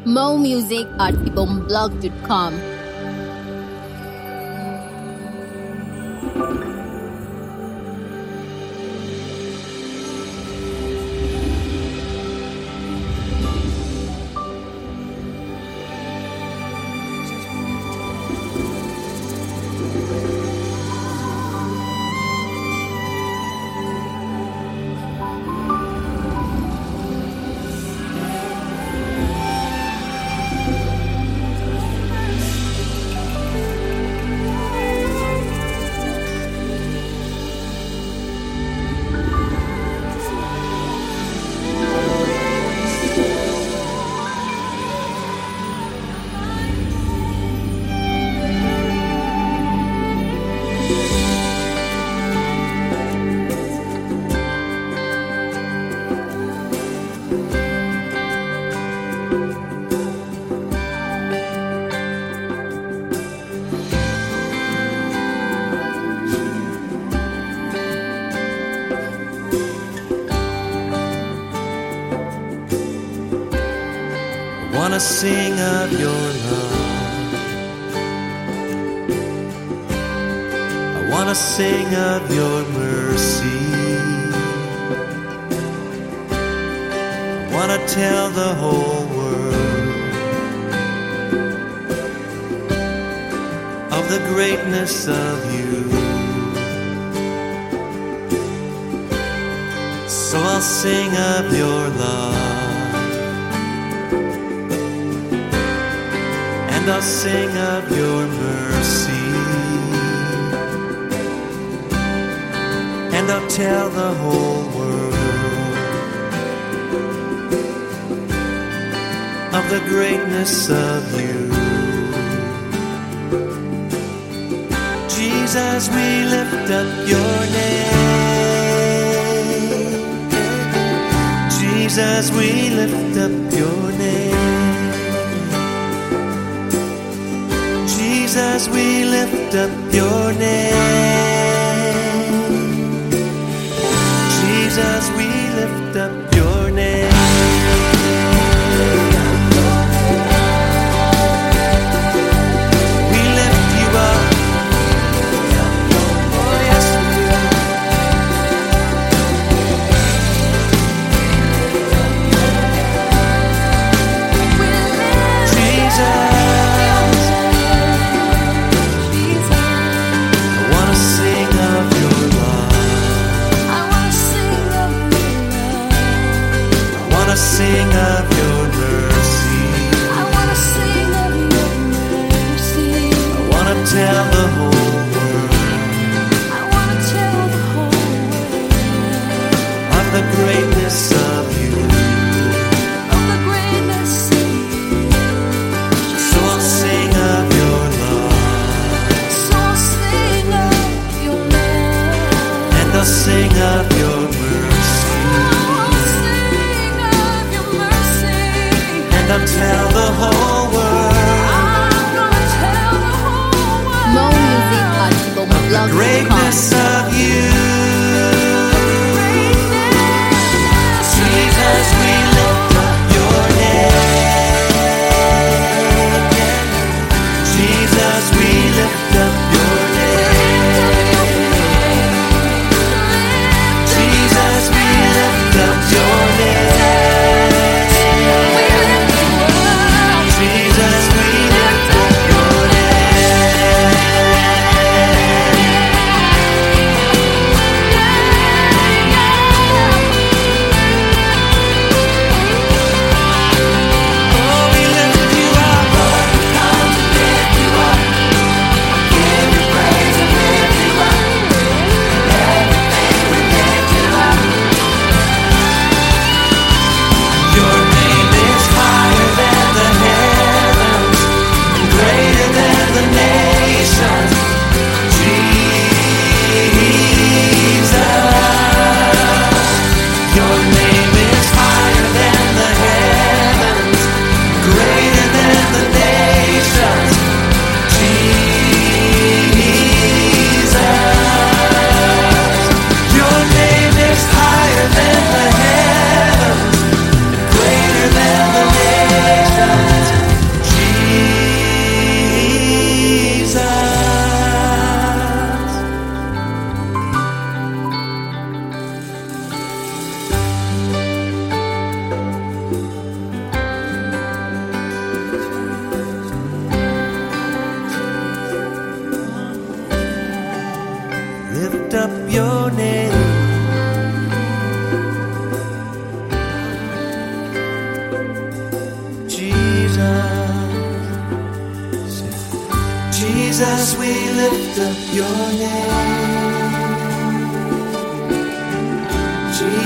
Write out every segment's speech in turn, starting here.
More music at ibomblog.com. I wanna sing of your love. I wanna sing of your mercy. I wanna tell the whole world of the greatness of you. So I'll sing of your love, and I'll sing of your mercy, and I'll tell the whole world of the greatness of you. Jesus, we lift up your name. Jesus, we lift up your name. Jesus, we lift up your name. Jesus, we lift up your name. We lift you up. Oh, yes, we do. Jesus. Sing of your mercy. I wanna sing of your mercy. I wanna tell the whole world. I wanna tell the whole world of the greatness of you. Of the greatness of you. So I'll sing of your love. So I'll sing of your love. And I'll sing of your mercy. I'll tell the whole world. I'm gonna tell the whole world. More music at ibomblog.com. The greatness of you. Jesus, we lift up your name. Jesus, we lift up your name. Jesus, we lift up your name.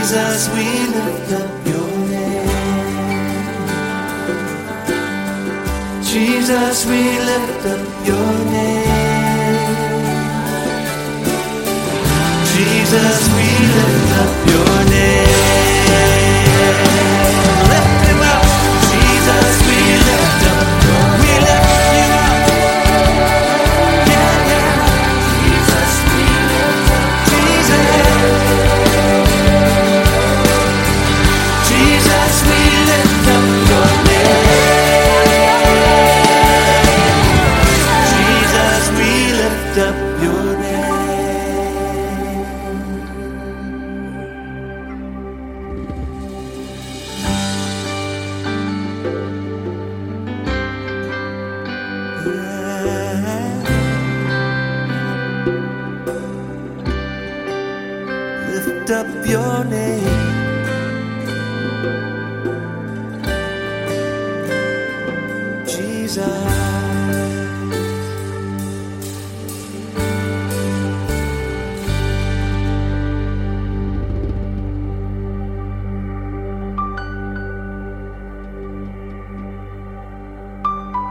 Jesus, we lift up your name. Jesus, we lift up your name. Jesus, we lift up your name. Lift him up. Jesus, we lift up your name. We lift you up. Yeah, yeah. Jesus, we lift up Jesus. Jesus, we lift up your name. Jesus, we lift up your name. Lift up your name. Jesus.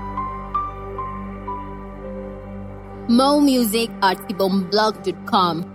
More music at ibomblog.com.